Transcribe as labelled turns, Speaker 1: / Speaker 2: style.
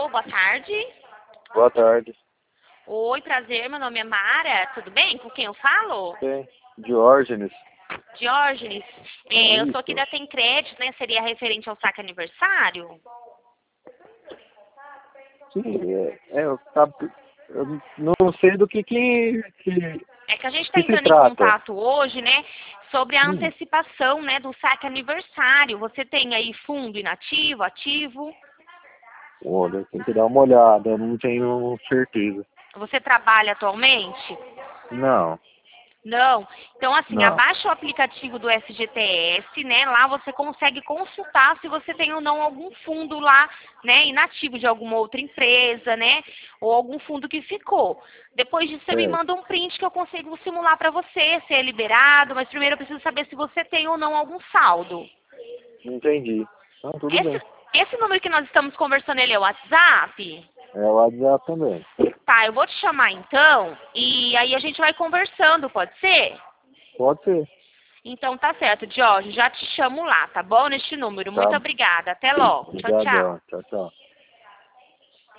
Speaker 1: Alô, boa tarde.
Speaker 2: Boa tarde.
Speaker 1: Oi, prazer, meu nome é Mara. Tudo bem? Com quem eu falo?
Speaker 2: Sim, Diógenes.
Speaker 1: Diógenes. Eu sou aqui
Speaker 2: Isso.
Speaker 1: da Tem Crédito, né? Seria referente ao saque aniversário?
Speaker 2: Sim, eu não sei do que
Speaker 1: É que a gente está
Speaker 2: se
Speaker 1: entrando em
Speaker 2: trata.
Speaker 1: contato hoje, né? Sobre a antecipação, né? Do saque aniversário. Você tem aí fundo inativo, ativo?
Speaker 2: Olha, tem que dar uma olhada, eu não tenho certeza.
Speaker 1: Você trabalha atualmente?
Speaker 2: Não,
Speaker 1: Não. Então, assim,
Speaker 2: não.
Speaker 1: abaixa o aplicativo do FGTS, né? Lá você consegue consultar se você tem ou não algum fundo lá, né? Inativo de alguma outra empresa, né? Ou algum fundo que ficou. Depois disso, você me
Speaker 2: É,
Speaker 1: manda um print que eu consigo simular para você, se é liberado. Mas primeiro eu preciso saber se você tem ou não algum saldo.
Speaker 2: entendi. Não, tudo
Speaker 1: Esse,
Speaker 2: bem.
Speaker 1: esse número que nós estamos conversando, ele é o WhatsApp?
Speaker 2: É o WhatsApp também.
Speaker 1: Tá, eu vou te chamar então e aí a gente vai conversando, pode ser?
Speaker 2: Pode ser.
Speaker 1: Então tá certo, Jorge, já te chamo lá, tá bom? Neste número. Muito
Speaker 2: Tá.
Speaker 1: obrigada. Até logo. Tchau, tchau.
Speaker 2: Obrigadão. Tchau, tchau.